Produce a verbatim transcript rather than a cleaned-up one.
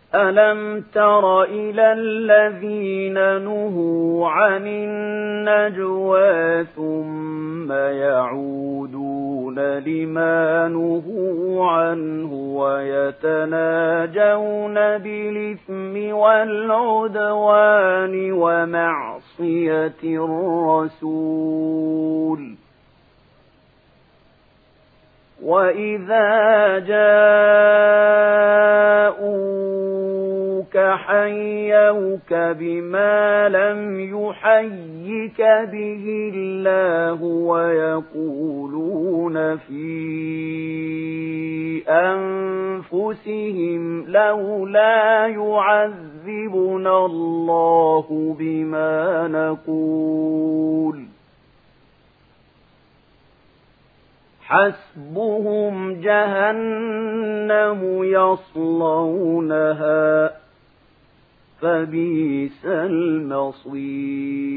ألم تر إلى الذين نهوا عن النجوى ثم يعودون لما نهوا عنه ويتناجون بالإثم والعدوان ومعصية الرسول وإذا جاءوك حيوك بما لم يحيك به الله ويقولون في أنفسهم لولا يعذبنا الله بما نقول حسبهم جهنم يصلونها فبئس المصير